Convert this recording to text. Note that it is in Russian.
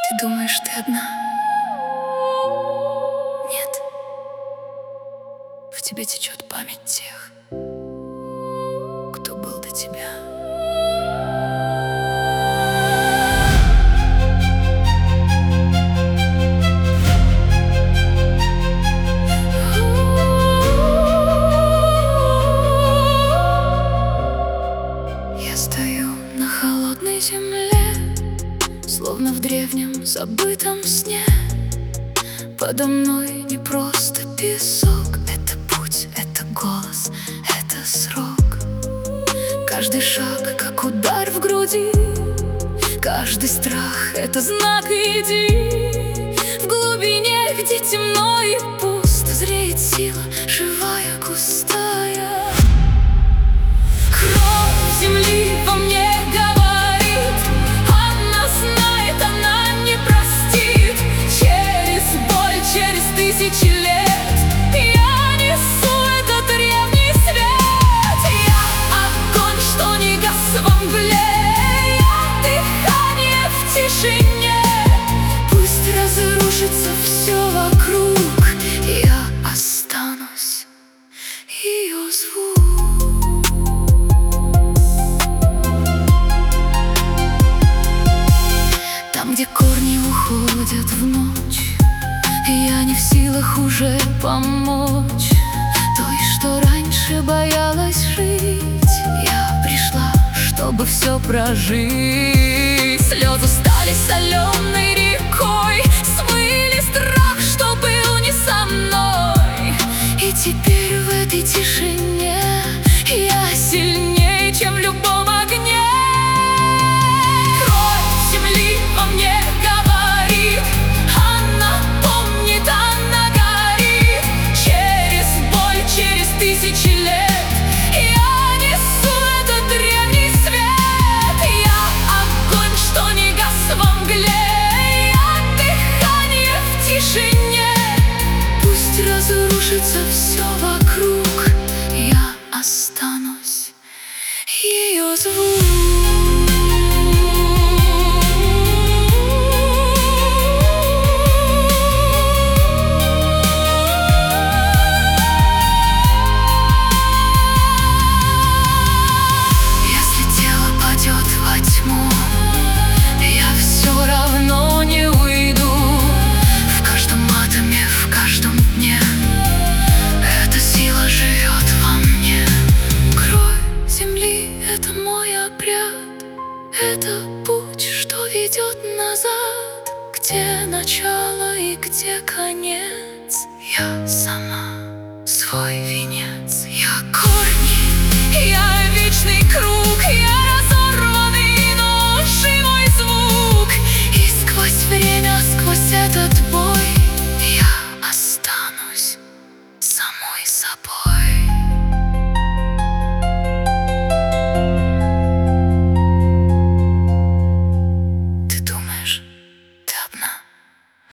Ты думаешь, ты одна? Нет. В тебе течет память тех, кто был до тебя. Я стою на холодной земле, словно в древнем забытом сне. Подо мной не просто песок, это путь, это голос, это срок. Каждый шаг, как удар в груди, каждый страх — это знак «иди». В глубине, где темно и пусто, зреет сила, живая, густая. Кровь земли во мне говорит, она знает, она не простит. Через боль, через тысячи лет я несу этот древний свет. Я огонь, что не гас во мгле, я дыхание в тишине. Пусть разрушится все вокруг, я останусь ее звук. Там, где корни уходят в ночь, я не в силах уже помочь той, что раньше боялась жить. Я пришла, чтобы все прожить. Слезы стали соленой рекой, смыли страх, что был не со мной. И теперь в этой тишине я сильнее, чем в любом огне. Кровь земли во мне говорит, она помнит, она горит. Через боль, через тысячи лет я несу этот древний свет. Я огонь, что не гас во мгле, я дыхание в тишине. Пусть разрушится все вокруг, я останусь ее звук. Это мой обряд, это путь, что ведет назад. Где начало и где конец, я сама свой венец. Я